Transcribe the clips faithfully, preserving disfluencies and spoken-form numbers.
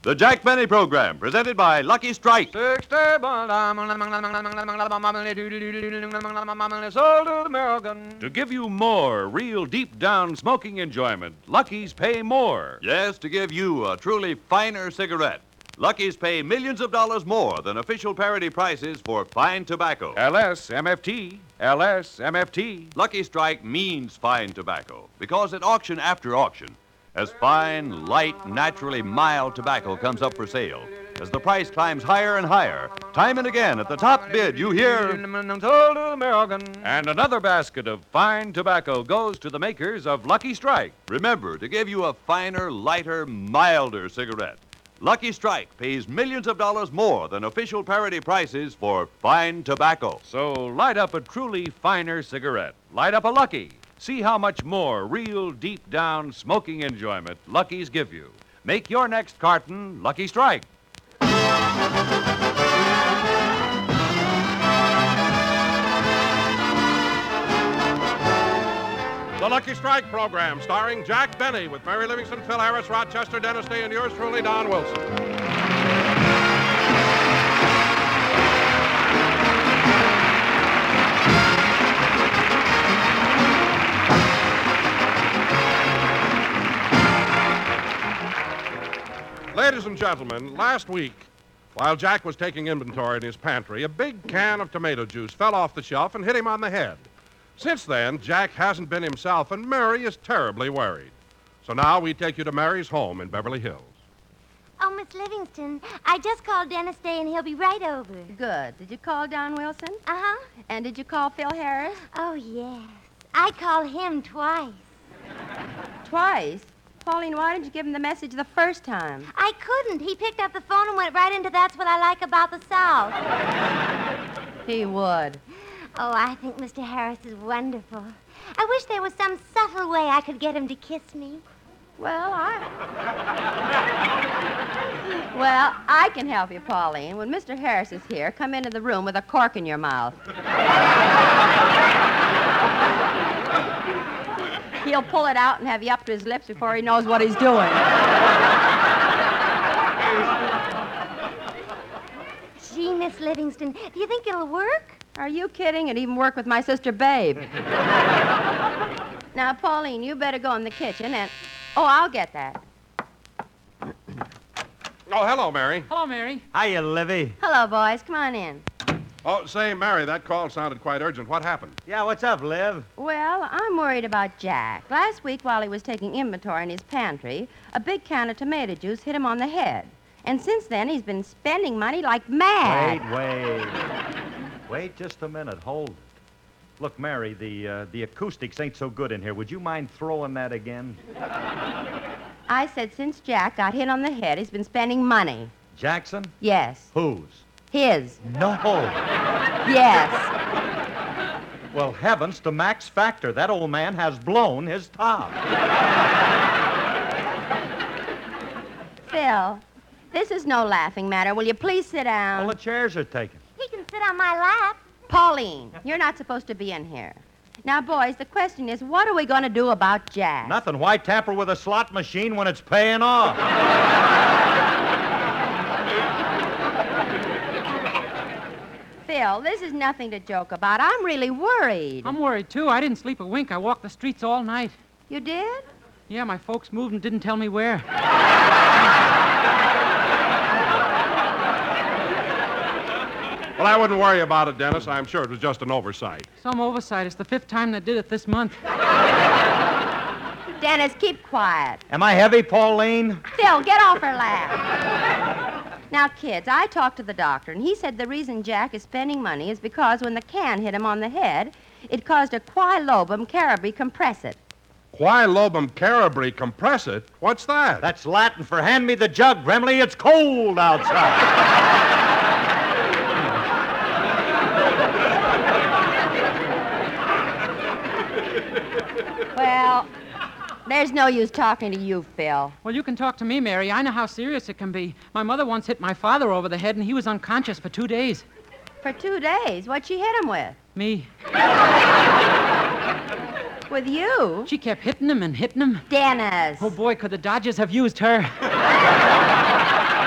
The Jack Benny Program, presented by Lucky Strike. Sold to American. To give you more real deep-down smoking enjoyment, Lucky's pay more. Yes, to give you a truly finer cigarette. Lucky's pay millions of dollars more than official parity prices for fine tobacco. L S M F T, L S M F T. Lucky Strike means fine tobacco because at auction after auction, as fine, light, naturally mild tobacco comes up for sale, as the price climbs higher and higher, time and again at the top bid you hear... Sold to American. And another basket of fine tobacco goes to the makers of Lucky Strike. Remember, to give you a finer, lighter, milder cigarette, Lucky Strike pays millions of dollars more than official parity prices for fine tobacco. So light up a truly finer cigarette. Light up a Lucky. See how much more real deep-down smoking enjoyment Lucky's give you. Make your next carton Lucky Strike. The Lucky Strike program, starring Jack Benny with Mary Livingston, Phil Harris, Rochester, Dennis Day, and yours truly, Don Wilson. Ladies and gentlemen, last week, while Jack was taking inventory in his pantry, a big can of tomato juice fell off the shelf and hit him on the head. Since then, Jack hasn't been himself, and Mary is terribly worried. So now we take you to Mary's home in Beverly Hills. Oh, Miss Livingston, I just called Dennis Day, and he'll be right over. Good. Did you call Don Wilson? Uh-huh. And did you call Phil Harris? Oh, yes. I called him twice. Twice? Pauline, why didn't you give him the message the first time? I couldn't. He picked up the phone and went right into That's What I Like About the South. He would. Oh, I think Mister Harris is wonderful. I wish there was some subtle way I could get him to kiss me. Well, I... well, I can help you, Pauline. When Mister Harris is here, come into the room with a cork in your mouth. He'll pull it out and have you up to his lips before he knows what he's doing. Gee, Miss Livingston, do you think it'll work? Are you kidding? It'd even work with my sister Babe. Now, Pauline, you better go in the kitchen and... Oh, I'll get that. Oh, hello, Mary. Hello, Mary. Hiya, Livy. Hello, boys. Come on in. Oh, say, Mary, that call sounded quite urgent. What happened? Yeah, what's up, Liv? Well, I'm worried about Jack. Last week, while he was taking inventory in his pantry, a big can of tomato juice hit him on the head. And since then, he's been spending money like mad. Wait, wait. Wait just a minute. Hold it. Look, Mary, the uh, the acoustics ain't so good in here. Would you mind throwing that again? I said since Jack got hit on the head, he's been spending money. Jackson? Yes. Whose? His. No. Yes. Well, heavens to Max Factor. That old man has blown his top. Phil, this is no laughing matter. Will you please sit down? Well, the chairs are taken. He can sit on my lap. Pauline, you're not supposed to be in here. Now, boys, the question is, what are we going to do about Jack? Nothing. Why tamper with a slot machine when it's paying off? Phil, this is nothing to joke about. I'm really worried. I'm worried, too. I didn't sleep a wink. I walked the streets all night. You did? Yeah, my folks moved and didn't tell me where. Well, I wouldn't worry about it, Dennis. I'm sure it was just an oversight. Some oversight. It's the fifth time they did it this month. Dennis, keep quiet. Am I heavy, Pauline? Phil, get off her lap. Now, kids, I talked to the doctor, and he said the reason Jack is spending money is because when the can hit him on the head, it caused a quilobum caribre compressor. Quilobum caribre compressor? What's that? That's Latin for hand me the jug, Gremley. It's cold outside. Well, there's no use talking to you, Phil. Well, you can talk to me, Mary. I know how serious it can be. My mother once hit my father over the head, and he was unconscious for two days. For two days? What'd she hit him with? Me. With you? She kept hitting him and hitting him. Dennis. Oh, boy, could the Dodgers have used her.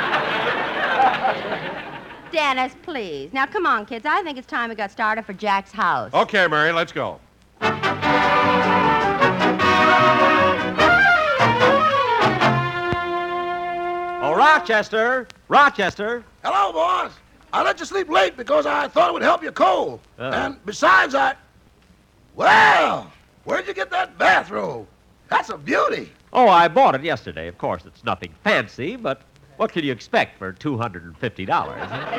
Dennis, please. Now, come on, kids. I think it's time we got started for Jack's house. Okay, Mary, let's go. Oh, Rochester! Rochester! Hello, boss. I let you sleep late because I thought it would help your cold. Oh. And besides, I... Well, where'd you get that bathrobe? That's a beauty. Oh, I bought it yesterday. Of course, it's nothing fancy, but what can you expect for two hundred fifty dollars?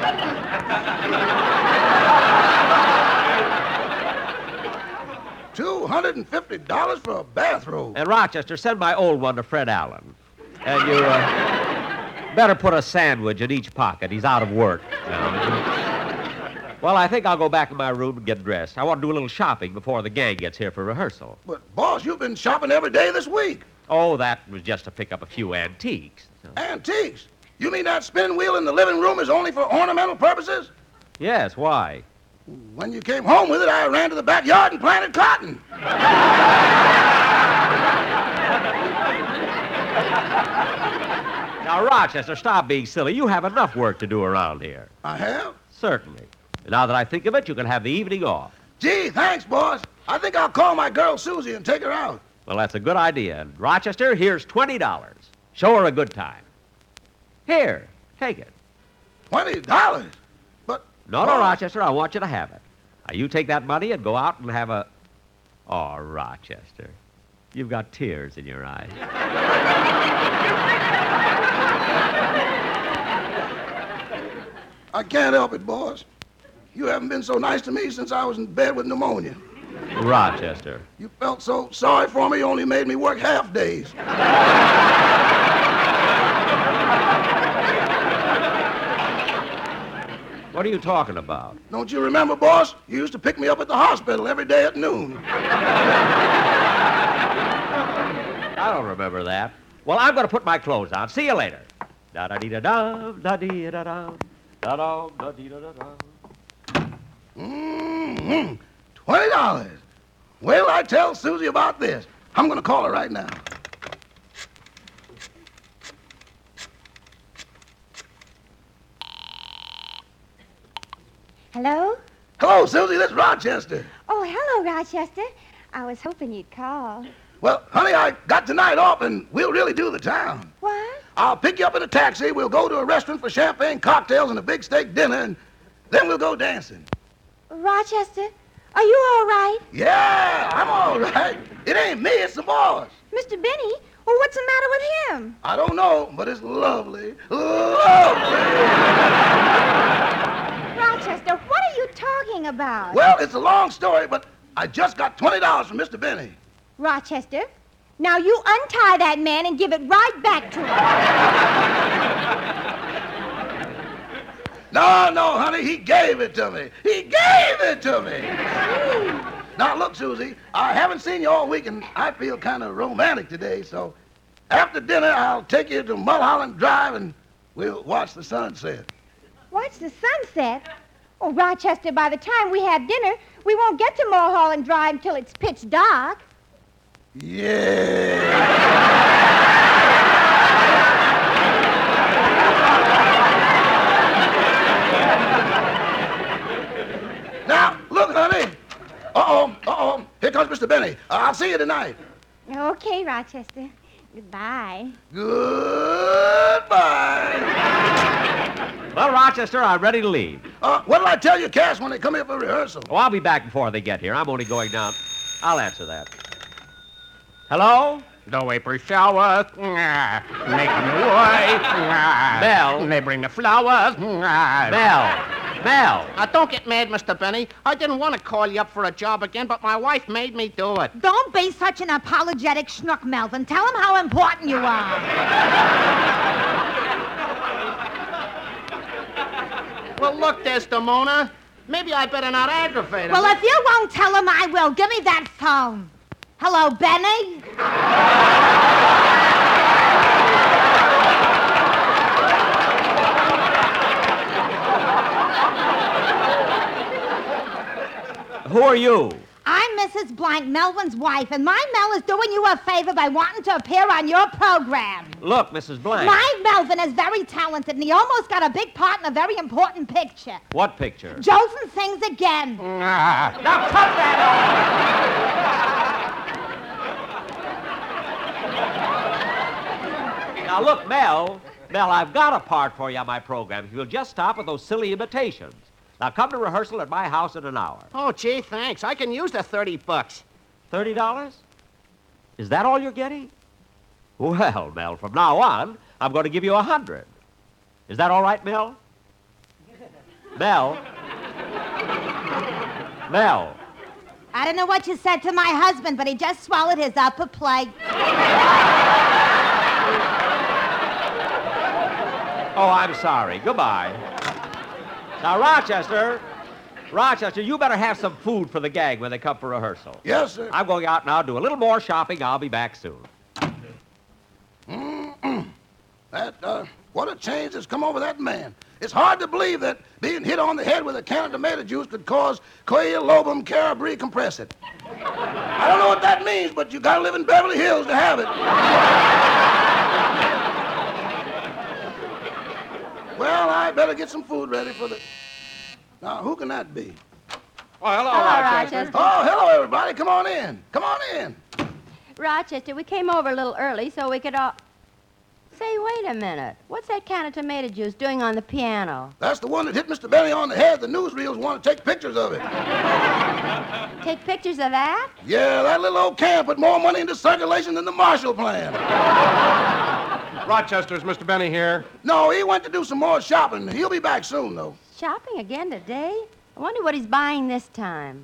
two hundred fifty dollars for a bathrobe. And Rochester, send my old one to Fred Allen. And you uh, better put a sandwich in each pocket. He's out of work now. Well, I think I'll go back in my room and get dressed. I want to do a little shopping before the gang gets here for rehearsal. But, boss, you've been shopping every day this week. Oh, that was just to pick up a few antiques. Antiques? You mean that spin wheel in the living room is only for ornamental purposes? Yes, why? When you came home with it, I ran to the backyard and planted cotton. Now, Rochester, stop being silly. You have enough work to do around here. I have? Certainly. And now that I think of it, you can have the evening off. Gee, thanks, boss. I think I'll call my girl Susie and take her out. Well, that's a good idea. And Rochester, here's twenty dollars. Show her a good time. Here, take it. twenty dollars? But... No, no, Rochester, I want you to have it. Now, you take that money and go out and have a... Oh, Rochester, you've got tears in your eyes. I can't help it, boss. You haven't been so nice to me since I was in bed with pneumonia. Rochester. You felt so sorry for me, you only made me work half days. What are you talking about? Don't you remember, boss? You used to pick me up at the hospital every day at noon. I don't remember that. Well, I'm going to put my clothes on. See you later. Da-da-dee-da-da, da-dee-da-da, da-da, da-dee-da-da-da. Mm-hmm. Twenty dollars. Well, I tell Susie about this. I'm going to call her right now. Hello? Hello, Susie. This is Rochester. Oh, hello, Rochester. I was hoping you'd call. Well, honey, I got tonight off, and we'll really do the town. What? I'll pick you up in a taxi. We'll go to a restaurant for champagne cocktails and a big steak dinner, and then we'll go dancing. Rochester, are you all right? Yeah, I'm all right. It ain't me, it's the boss. Mister Benny? Well, what's the matter with him? I don't know, but it's lovely. Lovely! Rochester, what are you talking about? Well, it's a long story, but I just got twenty dollars from Mister Benny. Rochester, now you untie that man and give it right back to him. No, no, honey, he gave it to me. He gave it to me. Now, look, Susie, I haven't seen you all week, and I feel kind of romantic today, so after dinner, I'll take you to Mulholland Drive, and we'll watch the sunset. Watch the sunset? Oh, Rochester, by the time we have dinner, we won't get to Mulholland Drive until it's pitch dark. Yeah. Now, look, honey. Uh-oh, uh-oh. Here comes Mister Benny. Uh, I'll see you tonight. Okay, Rochester. Goodbye. Goodbye. Well, Rochester, I'm ready to leave. Uh, what'll I tell you, Cass, when they come here for rehearsal? Oh, I'll be back before they get here. I'm only going down. I'll answer that. Hello? The April showers, mwah, making the way. Mwah. Bell. They bring the flowers. Mwah. Mel. Mel. Uh, don't get mad, Mister Benny. I didn't want to call you up for a job again, but my wife made me do it. Don't be such an apologetic schnook, Melvin. Tell him how important you are. Well, look, Desdemona. Maybe I better not aggravate him. Well, if you won't tell him, I will. Give me that phone. Hello, Benny? Who are you? I'm I'm Missus Blank, Melvin's wife, and my Mel is doing you a favor by wanting to appear on your program. Look, Missus Blank. My Melvin is very talented, and he almost got a big part in a very important picture. What picture? Jolson sings again. Ah. Now cut that off! Now look, Mel. Mel, I've got a part for you on my program if you'll just stop with those silly imitations. Now come to rehearsal at my house in an hour. Oh, gee, thanks. I can use the thirty bucks. Thirty dollars? Is that all you're getting? Well, Mel, from now on, I'm going to give you a hundred. Is that all right, Mel? Mel? Mel? I don't know what you said to my husband, but he just swallowed his upper plate. Oh, I'm sorry. Goodbye. Now, Rochester, Rochester, you better have some food for the gang when they come for rehearsal. Yes, sir. I'm going out now, do a little more shopping. I'll be back soon. Mm-mm. That, uh, what a change has come over that man. It's hard to believe that being hit on the head with a can of tomato juice could cause quail lobum carabri compressed. I don't know what that means, but you gotta live in Beverly Hills to have it. Well, I better get some food ready for the... Now, who can that be? Oh, hello, Hello, Rochester. Rochester. Oh, hello, everybody. Come on in. Come on in. Rochester, we came over a little early so we could all... Say, wait a minute. What's that can of tomato juice doing on the piano? That's the one that hit Mister Benny on the head. The newsreels want to take pictures of it. Take pictures of that? Yeah, that little old can put more money into circulation than the Marshall Plan. Rochester's Mister Benny here. No, he went to do some more shopping. He'll be back soon, though. Shopping again today? I wonder what he's buying this time.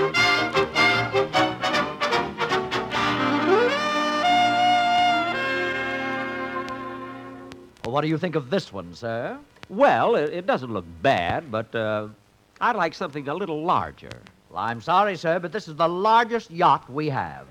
Well, what do you think of this one, sir? Well, it, it doesn't look bad, but uh, I'd like something a little larger. Well, I'm sorry, sir, but this is the largest yacht we have.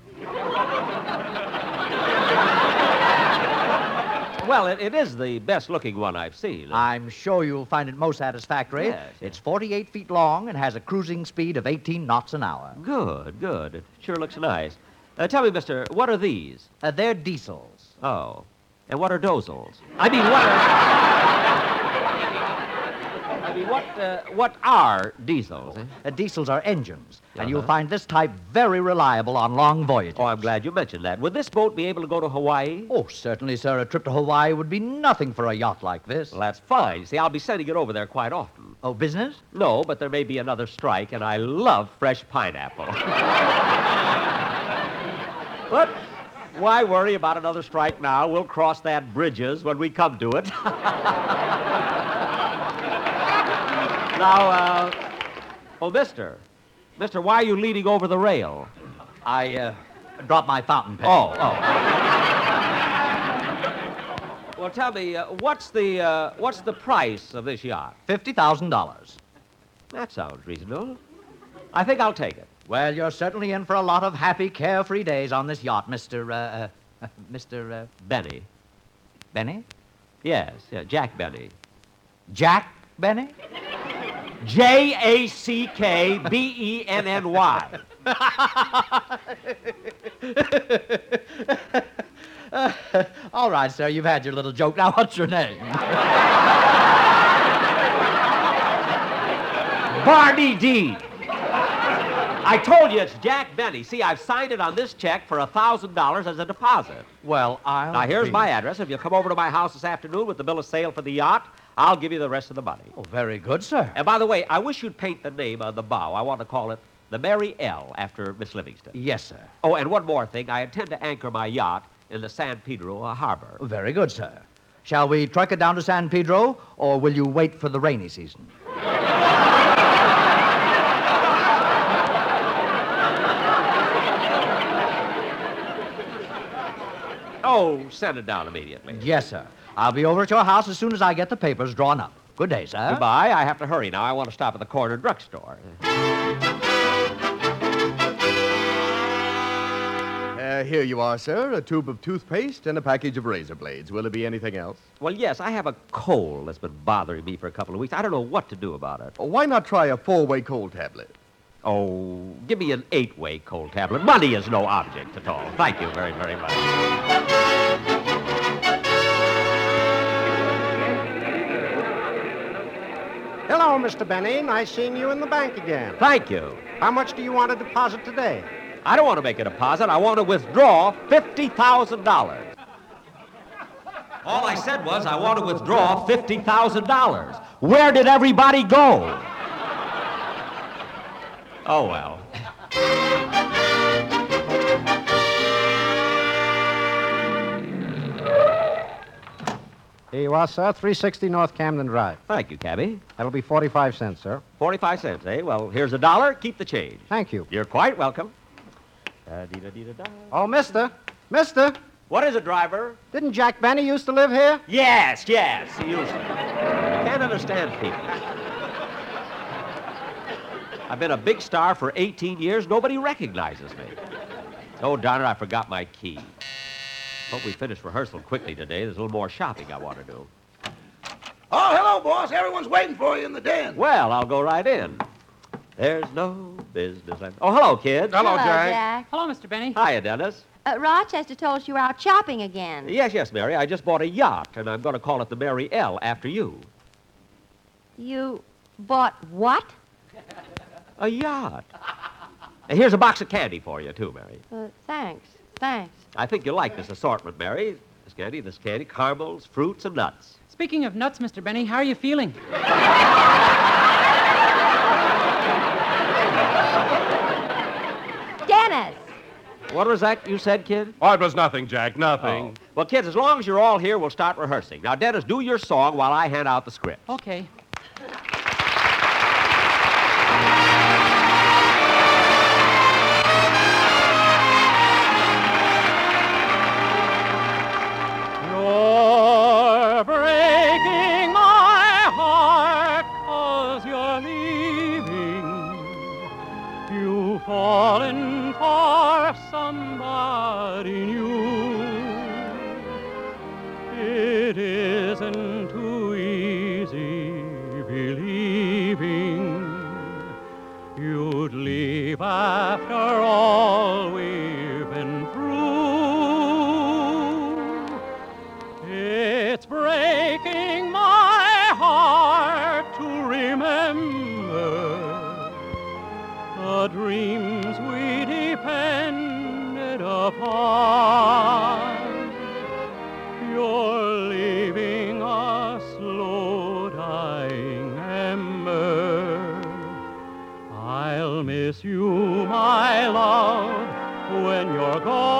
Well, it, it is the best-looking one I've seen. I'm sure you'll find it most satisfactory. Yes, yes. It's forty-eight feet long and has a cruising speed of eighteen knots an hour. Good, good. It sure looks nice. Uh, tell me, mister, what are these? Uh, they're diesels. Oh. And what are dozels? I mean, what are... I mean, what, uh, what are diesels? Eh? Uh, diesels are engines, Uh-huh. and you'll find this type very reliable on long voyages. Oh, I'm glad you mentioned that. Would this boat be able to go to Hawaii? Oh, certainly, sir. A trip to Hawaii would be nothing for a yacht like this. Well, that's fine. See, I'll be sending it over there quite often. Oh, business? No, but there may be another strike, and I love fresh pineapple. But why worry about another strike now? We'll cross that bridges when we come to it. Now, uh... Oh, mister. Mister, why are you leaning over the rail? I, uh, dropped my fountain pen. Oh, oh. Well, tell me, uh, what's the, uh, what's the price of this yacht? fifty thousand dollars. That sounds reasonable. I think I'll take it. Well, you're certainly in for a lot of happy, carefree days on this yacht, Mister, uh, uh Mister, uh... Benny. Benny? Yes, yeah, Jack Benny. Jack Benny? J A C K B E N N Y. uh, all right, sir, you've had your little joke. Now, what's your name? Barney Dean. I told you it's Jack Benny. See, I've signed it on this check for one thousand dollars as a deposit. Well, I'll... Now, here's be... my address. If you come over to my house this afternoon with the bill of sale for the yacht, I'll give you the rest of the money. Oh, very good, sir. And by the way, I wish you'd paint the name on the bow. I want to call it the Mary L. after Miss Livingston. Yes, sir. Oh, and one more thing. I intend to anchor my yacht in the San Pedro uh, harbor. Very good, sir. Shall we truck it down to San Pedro, or will you wait for the rainy season? Oh, send it down immediately. Yes, sir. I'll be over at your house as soon as I get the papers drawn up. Good day, sir. Goodbye. I have to hurry now. I want to stop at the corner drugstore. Uh, here you are, sir. A tube of toothpaste and a package of razor blades. Will there be anything else? Well, yes, I have a cold that's been bothering me for a couple of weeks. I don't know what to do about it. Oh, why not try a four-way cold tablet? Oh, give me an eight-way cold tablet. Money is no object at all. Thank you very, very much. Hello, Mister Benny. Nice seeing you in the bank again. Thank you. How much do you want to deposit today? I don't want to make a deposit. I want to withdraw fifty thousand dollars. All I said was I want to withdraw fifty thousand dollars. Where did everybody go? Oh, well. Here you are, sir. three sixty North Camden Drive. Thank you, cabby. That'll be forty-five cents, sir. forty-five cents, eh? Well, here's a dollar. Keep the change. Thank you. You're quite welcome. Da-dee-da-dee-da-da. Oh, mister. Mister. What is it, driver? Didn't Jack Benny used to live here? Yes, yes, he used to. Can't understand people. I've been a big star for eighteen years. Nobody recognizes me. Oh, darn it, I forgot my key. Hope we finish rehearsal quickly today. There's a little more shopping I want to do. Oh, hello, boss. Everyone's waiting for you in the den. Well, I'll go right in. There's no business like... Oh, hello, kids. Hello, Hello, Jack. Jack. Hello, Mister Benny. Hiya, Dennis. Uh, Rochester told us you were out shopping again. Yes, yes, Mary. I just bought a yacht, and I'm going to call it the Mary L. after you. You bought what? A yacht. And here's a box of candy for you, too, Mary. Uh, thanks. Thanks. I think you'll like this assortment, Mary. This candy, this candy, caramels, fruits, and nuts. Speaking of nuts, Mister Benny, how are you feeling? Dennis! What was that you said, kid? Oh, it was nothing, Jack, nothing. Oh. Well, kids, as long as you're all here, we'll start rehearsing. Now, Dennis, do your song while I hand out the script. Okay. You're breaking my heart 'cause you're leaving. You've fallen for somebody new. It isn't too easy believing you'd leave after all we've been through. It's breaking my heart to remember the dreams we depended upon. You're leaving a slow dying ember. I'll miss you, my love, when you're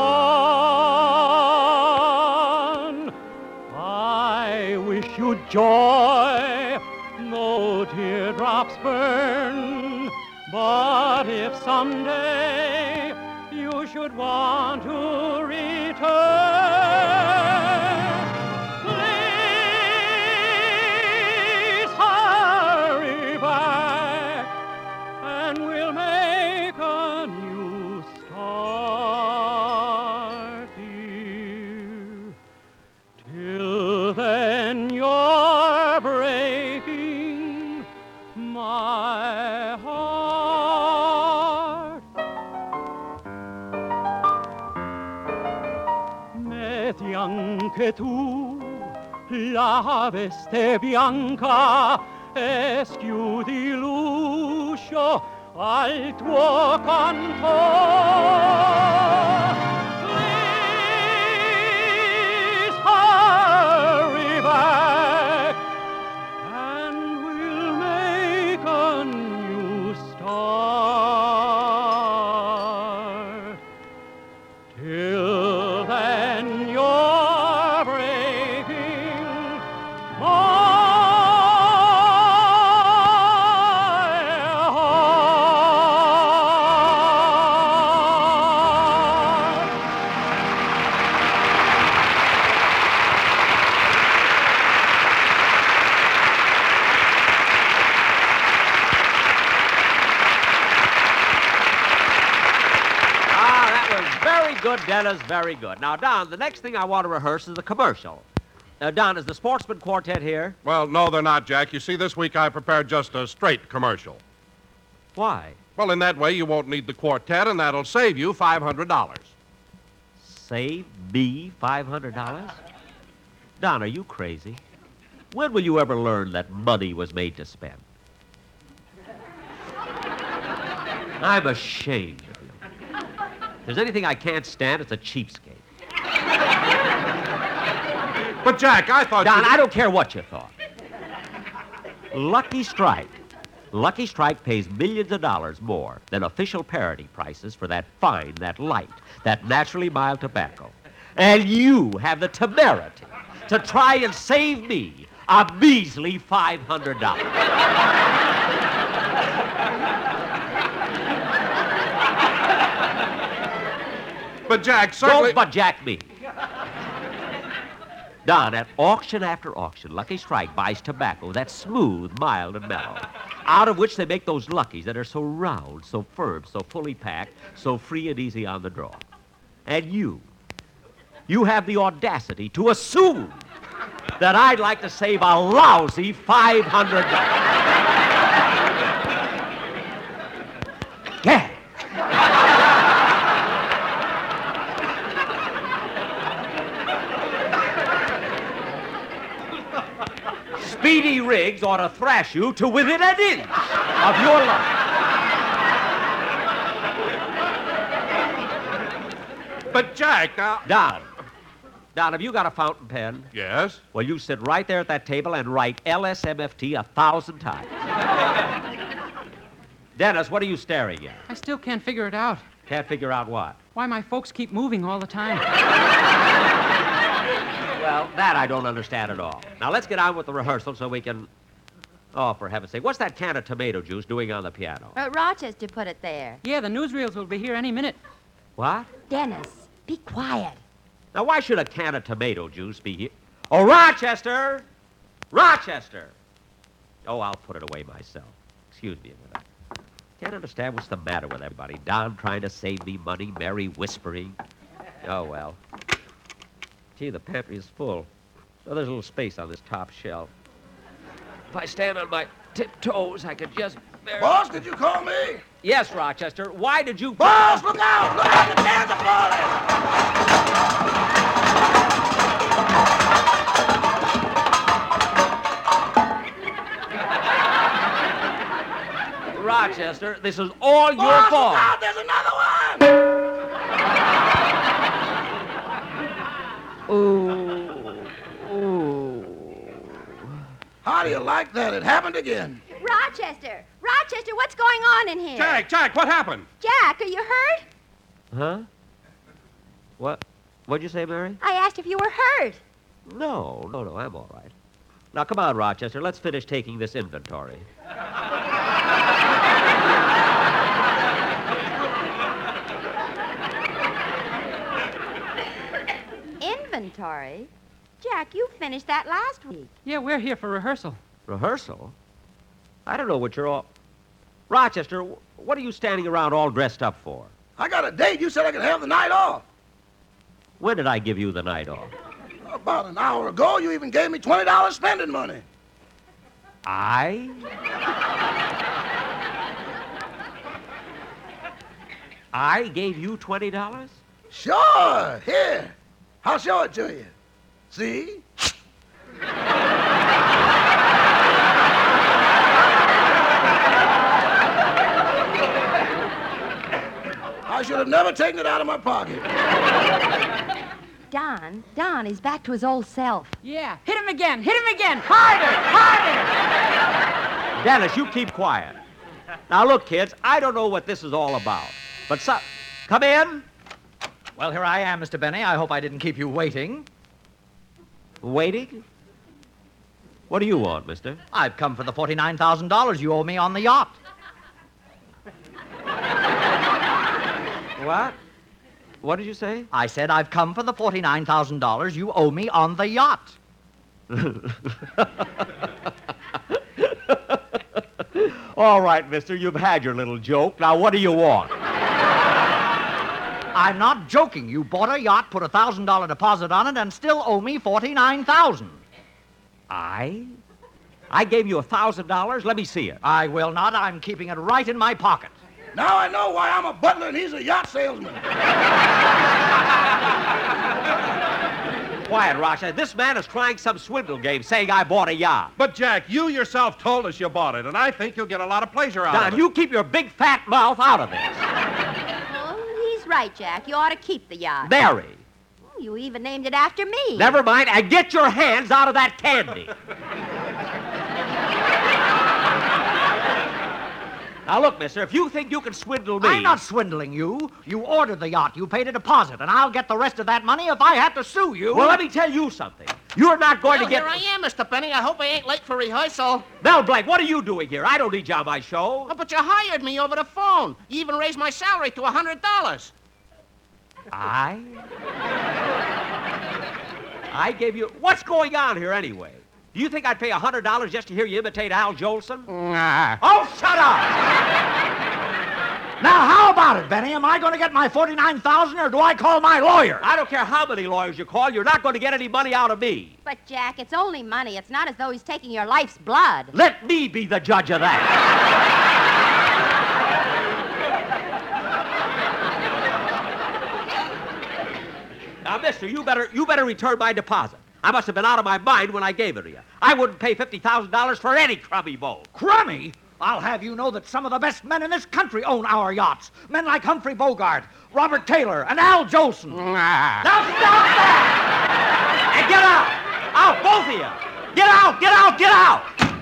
gone. I wish you joy, no teardrops burn. But if someday you should want to return, please hurry back and we'll make a new start, dear. Till then you're breaking my heart. Metti anche tu la veste bianca e schiudi l'uscio al tuo canto. Please hurry back and we'll make a new start. Till then you're breaking my heart. Ah, that was very good, Dennis, very good. Now, Don, the next thing I want to rehearse is the commercial. Uh, Don, is the Sportsman Quartet here? Well, no, they're not, Jack. You see, this week I prepared just a straight commercial. Why? Well, in that way, you won't need the quartet, and that'll save you five hundred dollars. Save me five hundred dollars? Don, are you crazy? When will you ever learn that money was made to spend? I'm ashamed of you. If there's anything I can't stand, it's a cheapskate. But, Jack, I thought Don, you... I don't care what you thought. Lucky Strike. Lucky Strike pays millions of dollars more than official parity prices for that fine, that light, that naturally mild tobacco. And you have the temerity to try and save me a measly five hundred dollars. But, Jack, certainly... Don't but Jack me. Don, at auction after auction, Lucky Strike buys tobacco that's smooth, mild, and mellow, out of which they make those Luckies that are so round, so firm, so fully packed, so free and easy on the draw. And you, you have the audacity to assume that I'd like to save a lousy five hundred dollars. Yeah. Speedy Riggs ought to thrash you to within an inch of your life. But, Jack, now... Don. Don, have you got a fountain pen? Yes. Well, you sit right there at that table and write L S M F T a thousand times. Dennis, what are you staring at? I still can't figure it out. Can't figure out what? Why my folks keep moving all the time. Well, that I don't understand at all. Now, let's get on with the rehearsal so we can... Oh, for heaven's sake, what's that can of tomato juice doing on the piano? Uh, Rochester put it there. Yeah, the newsreels will be here any minute. What? Dennis, be quiet. Now, why should a can of tomato juice be here? Oh, Rochester! Rochester! Oh, I'll put it away myself. Excuse me a minute. Can't understand what's the matter with everybody. Don trying to save me money, Mary whispering. Oh, well. Gee, the pantry is full. So there's a little space on this top shelf. If I stand on my tiptoes, I could just... Barely... Boss, did you call me? Yes, Rochester. Why did you... Boss, look out! Look out! The cans are falling! Rochester, this is all your Boss, fault. Look out! There's another one! Ooh. Ooh. How do you like that? It happened again. Rochester! Rochester, what's going on in here? Jack, Jack, what happened? Jack, are you hurt? Huh? What? What'd you say, Mary? I asked if you were hurt. No, no, no, I'm all right. Now, come on, Rochester. Let's finish taking this inventory. Inventory? Jack, you finished that last week. Yeah, we're here for rehearsal. Rehearsal? I don't know what you're all... Rochester, what are you standing around all dressed up for? I got a date. You said I could have the night off. When did I give you the night off? About an hour ago, you even gave me twenty dollars spending money. I? I gave you twenty dollars? Sure. Here. I'll show it to you. See? I should have never taken it out of my pocket. Don, Don, he's back to his old self. Yeah, hit him again, hit him again, harder, harder! Dennis, you keep quiet. Now, look, kids, I don't know what this is all about, but so... Come in. Well, here I am, Mister Benny. I hope I didn't keep you waiting. Waiting? What do you want, mister? I've come for the forty-nine thousand dollars you owe me on the yacht. What? What did you say? I said I've come for the forty-nine thousand dollars you owe me on the yacht. All right, mister, you've had your little joke. Now, what do you want? I'm not joking. You bought a yacht, put a one thousand dollars deposit on it, and still owe me forty-nine thousand dollars. I? I gave you one thousand dollars? Let me see it. I will not. I'm keeping it right in my pocket. Now I know why I'm a butler and he's a yacht salesman. Quiet, Rochester. This man is trying some swindle game, saying I bought a yacht. But, Jack, you yourself told us you bought it, and I think you'll get a lot of pleasure out Now, of it. you keep your big fat mouth out of this. Oh, he's right, Jack. You ought to keep the yacht. Mary. You even named it after me. Never mind, and get your hands out of that candy. Now, look, mister, if you think you can swindle me... I'm not swindling you. You ordered the yacht. You paid a deposit, and I'll get the rest of that money if I have to sue you. Well, let me tell you something. You're not going well, to get... here I am, Mister Penny. I hope I ain't late for rehearsal. Mel Blanc, what are you doing here? I don't need you on my show. Oh, but you hired me over the phone. You even raised my salary to a hundred dollars. I? I gave you... What's going on here, anyway? Do you think I'd pay a hundred dollars just to hear you imitate Al Jolson? Nah. Oh, shut up! Now, how about it, Benny? Am I going to get my forty-nine thousand dollars, or do I call my lawyer? I don't care how many lawyers you call. You're not going to get any money out of me. But, Jack, it's only money. It's not as though he's taking your life's blood. Let me be the judge of that. Now, mister, you better, you better return my deposit. I must have been out of my mind when I gave it to you. I wouldn't pay fifty thousand dollars for any crummy boat. Crummy? I'll have you know that some of the best men in this country own our yachts. Men like Humphrey Bogart, Robert Taylor, and Al Jolson. Nah. Now stop that! And get out! Out, both of you! Get out, get out, get out!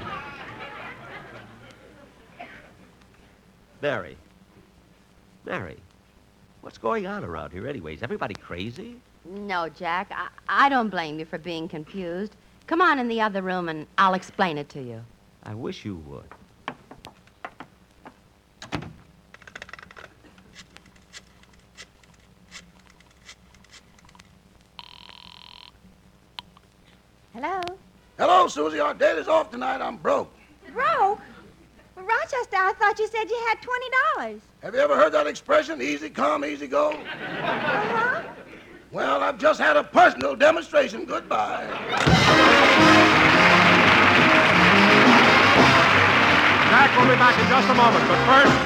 Mary. Mary, what's going on around here anyway? Is everybody crazy? No, Jack. I, I don't blame you for being confused. Come on in the other room and I'll explain it to you. I wish you would. Hello? Hello, Susie. Our date is off tonight. I'm broke. Broke? Well, Rochester, I thought you said you had twenty dollars. Have you ever heard that expression, easy come, easy go? Uh-huh. Well, I've just had a personal demonstration. Goodbye. Jack will be back in just a moment, but first...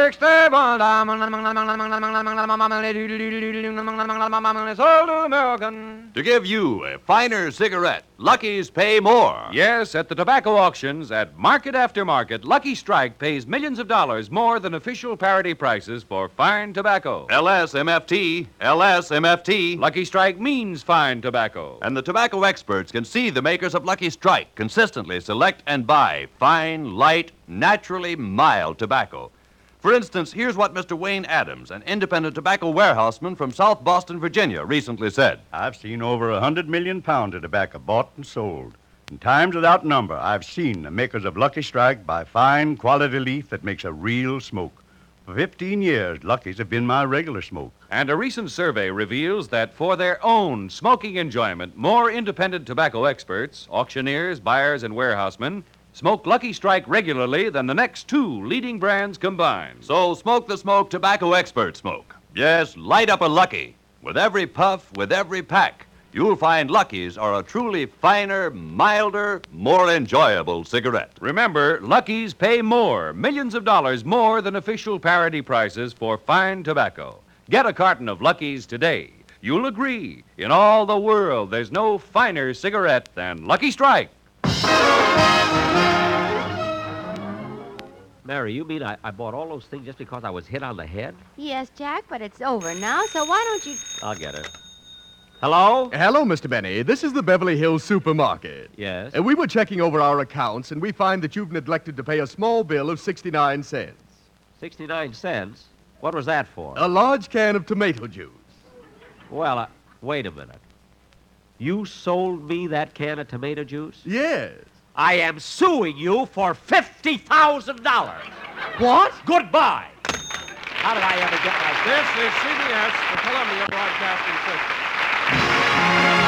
To give you a finer cigarette, Lucky's pay more. Yes, at the tobacco auctions, at market after market, Lucky Strike pays millions of dollars more than official parity prices for fine tobacco. L S M F T, L S M F T. Lucky Strike means fine tobacco. And the tobacco experts can see the makers of Lucky Strike consistently select and buy fine, light, naturally mild tobacco. For instance, here's what Mister Wayne Adams, an independent tobacco warehouseman from South Boston, Virginia, recently said. I've seen over a hundred million pounds of tobacco bought and sold. In times without number, I've seen the makers of Lucky Strike buy fine quality leaf that makes a real smoke. For fifteen years, Lucky's have been my regular smoke. And a recent survey reveals that for their own smoking enjoyment, more independent tobacco experts, auctioneers, buyers, and warehousemen smoke Lucky Strike regularly than the next two leading brands combined. So smoke the smoke tobacco experts smoke. Yes, light up a Lucky. With every puff, with every pack, you'll find Lucky's are a truly finer, milder, more enjoyable cigarette. Remember, Lucky's pay more, millions of dollars more than official parity prices for fine tobacco. Get a carton of Lucky's today. You'll agree, in all the world, there's no finer cigarette than Lucky Strike. Mary, you mean I, I bought all those things just because I was hit on the head? Yes, Jack, but it's over now, so why don't you... I'll get her. Hello? Hello, Mister Benny. This is the Beverly Hills Supermarket. Yes? Uh, we were checking over our accounts, and we find that you've neglected to pay a small bill of sixty-nine cents. sixty-nine cents? What was that for? A large can of tomato juice. Well, uh, wait a minute. You sold me that can of tomato juice? Yes. I am suing you for fifty thousand dollars. What? Goodbye. How did I ever get my... This is C B S, the Columbia Broadcasting System.